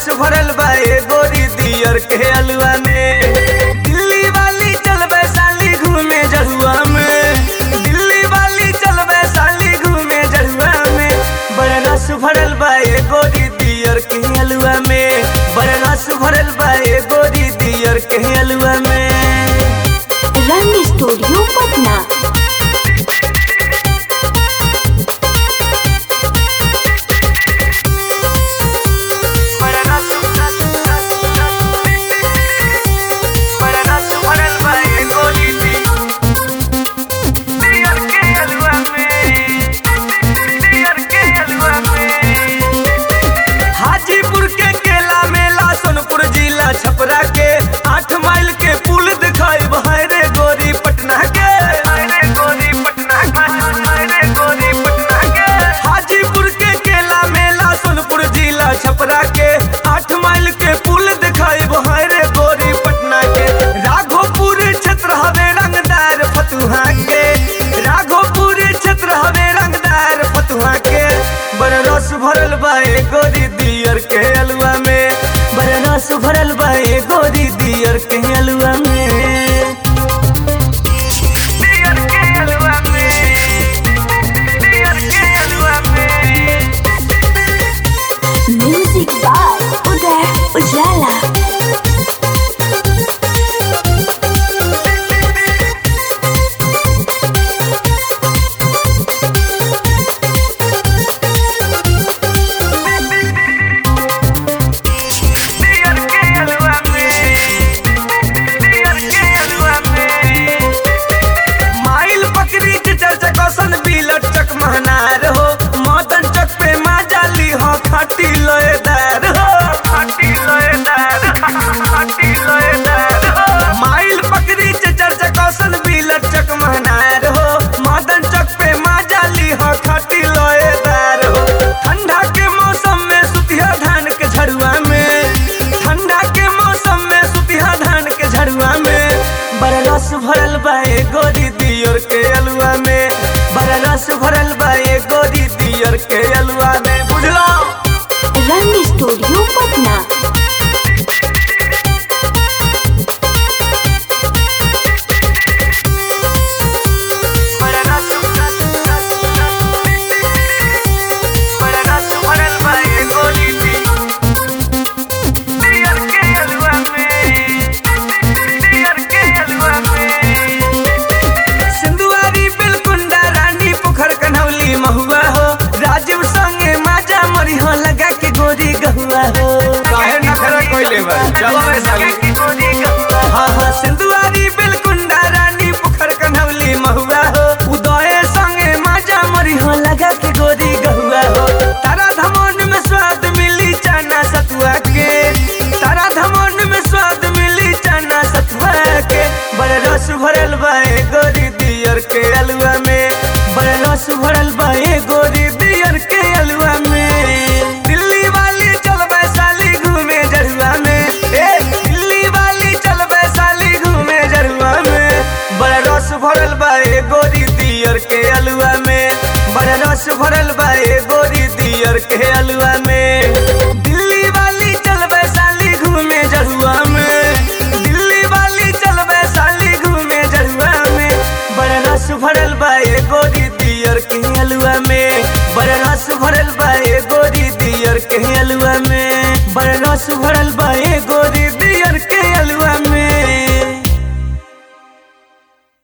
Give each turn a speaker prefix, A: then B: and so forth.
A: रस भरल बा ए गोरी दियर के अलुआ में। दिल्ली वाली चल वैशाली घूमे जहुआ में, दिल्ली वाली चल वैशाली घूमे जहुआ में। बड़ा रस भरल बा ए गोरी दियर के अलुआ में, बड़ा रस भरल बा ए गोरी दियर के अलुआ में।
B: रंग स्टूडियो पटना।
A: छपरा के 8 माइल के पुल दिखाई बहरे गोरी पटना के, हाजीपुर के केला मेला सोनपुर जिला छपरा के 8 माइल के पुल दिखाई बहरे गोरी पटना के। राघोपुर क्षेत्र हवे रंगदार फतुहा के, राघोपुर क्षेत्र हवे रंगदार फतुहा के। बड़ा रस भरल बा ए गोरी दियर के अलुआ में, बड़ा रस भरल बा ए गोरी दियर के अलुआ में। दियर के अलुआ में, दियर के अलुआ में।
B: म्यूजिक बाय उदय उजाला। माइल पकड़ी चर्चा कौशल बिलट चक महनार हो, मदन चक पे माजाली हो खाटी लोएदार हो। ठंडा के मौसम में सुतिया धान के झड़ुआ में, ठंडा के मौसम में सुतिया धान के झड़ुआ में। बड़ा रस भरल बा ए गोरी दियर के अलुआ में, बड़ा रस भरल बा ए गोरी दियर के अलुआ में। बुझलो रंग स्टूडियो पटना।
A: महुआ हो राजीव संगे माजा मरी हो लगा के गोरी गहुआ हो।
C: काहे नखरा कोइले बा चलो वैशाली।
A: हाँ हाँ सिंधुआरी बिलकुंडा रानी पोखर कन्हौली महुआ हो, उदय संगे माजा मरी हो लगा के गोरी गहुआ हो। तारा धमन में स्वाद मिली चना सतुआ के, तारा धमन में स्वाद मिली चना सतुआ के। बड़ा रस भरल बा ए गोरी दियर के अलुआ में, बड़ा रस भरल बा ए गोरी दियर के अलुआ में। दिल्ली वाली चल वैशाली घूमे जरुआ में, ए दिल्ली वाली चल वैशाली घूमे जरुआ में। बड़ा रस भरल बा ए गोरी दियर के अलुआ में, बड़ा रस भरल बा ए गोरी दियर के अलुआ में। दिल्ली वाली चल वैशाली घूमे जरुआ में, दिल्ली वाली चल वैशाली घूमे जरुआ में। बड़ा रस भरल बा ए गोरी दियर के अलुआ में, बड़ा रस भरल बा ए गोरी दियर के अलुआ में। बड़ा रस भरल बा ए